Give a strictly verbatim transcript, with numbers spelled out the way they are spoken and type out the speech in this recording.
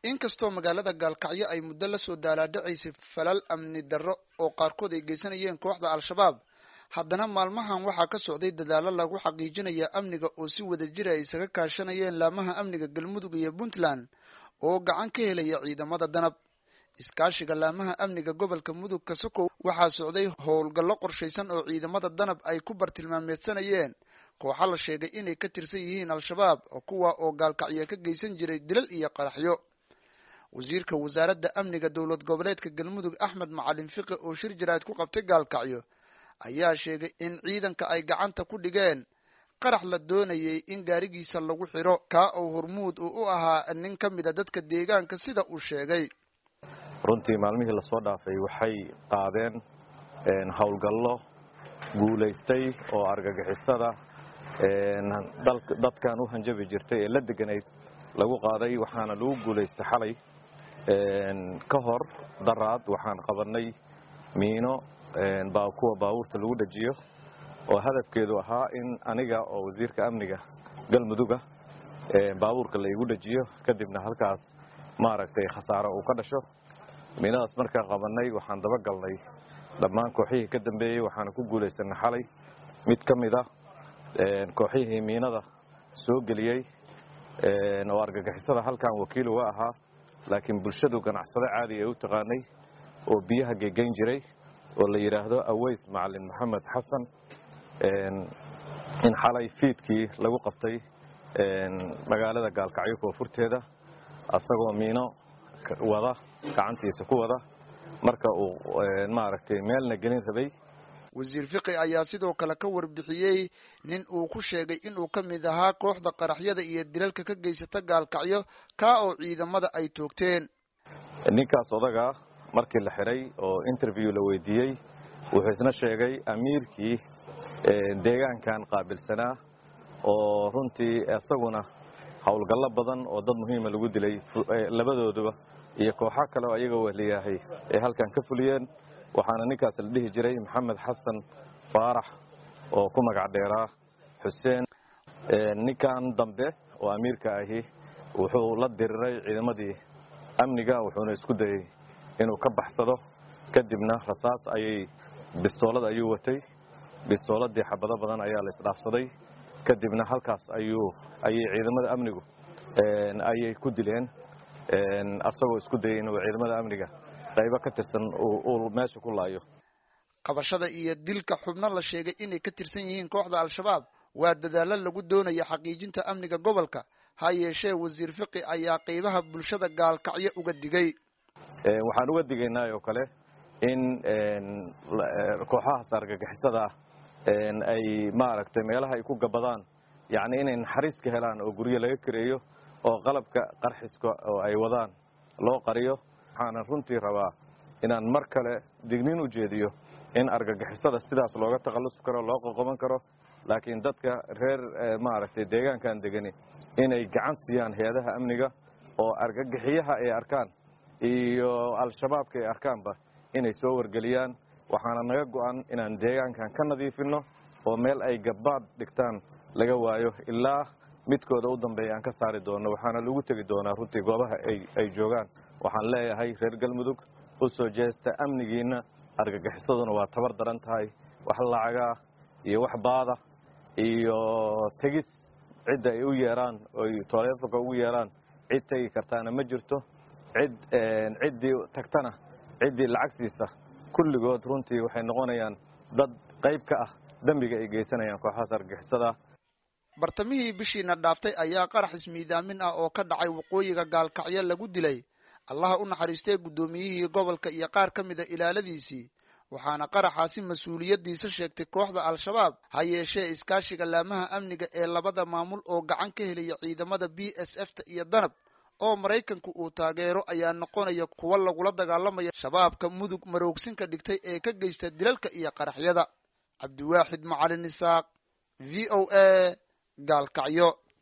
inkastoo magaalada Gaalkacyo ay muddo la soo daalaadhacaysay falal amni darro oo qaarkood ay geysanayeen kooxda al-shabaab haddana maalmahan waxaa ka socday dadaalo lagu xaqiijinayo amniga oo si wada jir ah isaga kaashanayeen laamaha amniga Galmudug iyo Puntland oo gacan ka helaya ciidamada danab iskaashiga laamaha amniga gobolka Mudug ka sokow waxaa socday howlgallo qorshaysan oo ciidamada danab ay ku bartilmaameedsanayeen kooxo la sheegay inay ka tirsan yihiin al-shabaab oo kuwa oo Gaalkacyo ka geysan jiray dilal iyo qaraxyo wasiirka wasaaradda amniga dowlad goboleedka Galmudug Axmed Macalin Fiqi oo shir jiraad ku qabtay Gaalkacyo ayaa sheegay in ciidanka ay gacanta ku dhigeen qarax la doonayay in gaarigiisa lagu xiro ka oo hormuud u ahaa nin ka mid ah dadka deegaanka sida uu sheegay runtii maalmihii la soo dhaafay waxay qaadeen een hawlgallo guuleystay oo argagixisada een dadkan u hanjabi jirtay ee la deganayd lagu qaaday waxaana lagu guuleystay xalay een ka hor daraad waxaan qabanay miino een baa kuwa baabuurta lagu dhajiyo oo hadafkeedu ahaa in aniga oo wasiirka amniga Galmudug ee baabuurka la igu dhajiyo kadibna halkaas maaragtay khasaaro uu ka dhasho miinaas markaa qabanay waxaan daba galnay dhammaan kooxihii ka dambeeyay waxaan ku guuleysanay xalay mid kamid ah een kooxihii miinada soo galiyay een oo argagixisada halkan wakiil uga ahaa laakiin bulshadu ganacsade caadi ay u taqaanay oo biyaha geegayn jiray oo la yiraahdo Aways Macalin Maxamed Xasan een in xalay fiidkii lagu qabtay een magaalada Gaalkacyo koonfurteeda asagoo miino wada gacantiisa ku wada marka uu maaragtay meelna gelin rabay wasiir Fiqi ayaa sidoo kale ka warbixiyay nin uu ku sheegay in uu ka mid ahaa kooxda qaraxyada iyo dilalka ka geysata Gaalkacyo ka oo ciidamada ay toogteen ninkaas odaga markii la xiray oo interview la weydiiyay wuxuu isna sheegay amiirkii deegaankan qaabilsanaa oo runtii asaguna hawlgallo badan oo dad muhiim ah lagu dilay labadooduba iyo kooxo kale oo ayaga wehliyahay ee halkan ka fuliyeen waxaana ninkaas la dhihi jiray Maxamed Xasan Faarax oo ku magac dheeraa Xuseen ninkan dambe oo amiirka ahi wuxuu la diriray ciidamadii amniga wuxuuna isku dayay inuu ka baxsado kadibna rasaas ayay bistoolad ayuu watay bistooladii xabado badan ayaa la isdhaafsaday kadibna halkaas ayuu ayay ciidamada amnigu een ayay ku dileen een asagoo isku dayay inuu ciidamada amniga qayb ka tirsan oo meesha ku laayo qabashada iyo dilka xubno la sheegay inay ka tirsan yihiin kooxda al-shabaab waa dadaalo lagu doonayo xaqiijinta amniga gobolka ha yeeshee wasiir Fiqi ayaa qaybaha bulshada Gaalkacyo uga digay ee waxaan uga digaynaa oo kale in een kooxaha argagixisada een ay maaragtay meelaha ay ku gabadaan yaani inay naxariis ka helaan oo guriga laga kireeyo oo qalabka qarxiska oo ay wadaan loo qariyo waxaan runtii rabaa inaan mar kale digniin u jeediyo in argagixisada sidaas looga taqallus karo loo qoqoban karo laakiin dadka reer maaragtay deegaankan degani inay gacan siiyaan hay'adaha amniga oo argagixiyaha ay arkaan iyo al-shabaabka ay arkaanba inay soo wargeliyaan waxaana naga go'an inaan deegaankan ka nadiifino oo meel ay gabaad dhigtaan laga waayo ilaa midkooda u dambeeyay aan ka saari doono waxaana lagu tagi doonaa runtii goobaha ay ay joogaan waxaan leeyahay reer Galmudug oo soo jeesta amnigiina argagixisaduna waa tabar daran tahay wax lacaga iyo wax baada iyo tagis cid ay u yeeraan oo taleefanka ugu yeeraan cid tagi kartaana ma jirto cid een cidii tagtana cidii lacagtiisa kulligood runtii waxay noqonayaan dad qayb ka ah dambiga ay geysanayaan kooxaha argagixisada bartamihii bishiina dhaaftay ayaa qarax ismiidaamin ah oo ka dhacay waqooyiga Gaalkacyo lagu dilay Allah u naxariistay gudoomiyihii gobolka iyo qaar ka mid ah ilaaladiisii waxaana qaraxaasi mas'uuliyadiisa sheegtay kooxda al-shabaab ha yeeshee iskaashiga laamaha amniga ee labada maamul oo gacan ka helaya ciidamada B S F ta iyo danab oo Mareykanku uu taageero ayaa noqonaya kuwa lagula dagaalamaya shabaabka Mudug maroogsinka dhigtay ee ka geysta dilalka iyo qaraxyada Cabdiwaaxid Macalin Isaaq V O A Gaalkacyo